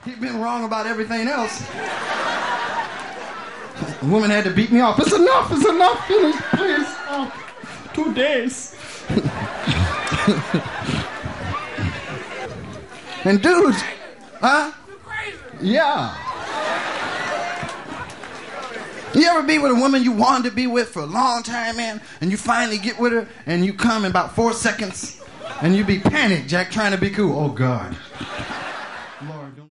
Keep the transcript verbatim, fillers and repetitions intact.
He'd been wrong about everything else. The woman had to beat me off. It's enough, it's enough, finish, please. Oh, two days. And dudes, huh? Yeah. You ever be with a woman you wanted to be with for a long time, man, and you finally get with her, and you come in about four seconds, and you be panicked, Jack, trying to be cool. Oh, God. Lord, don't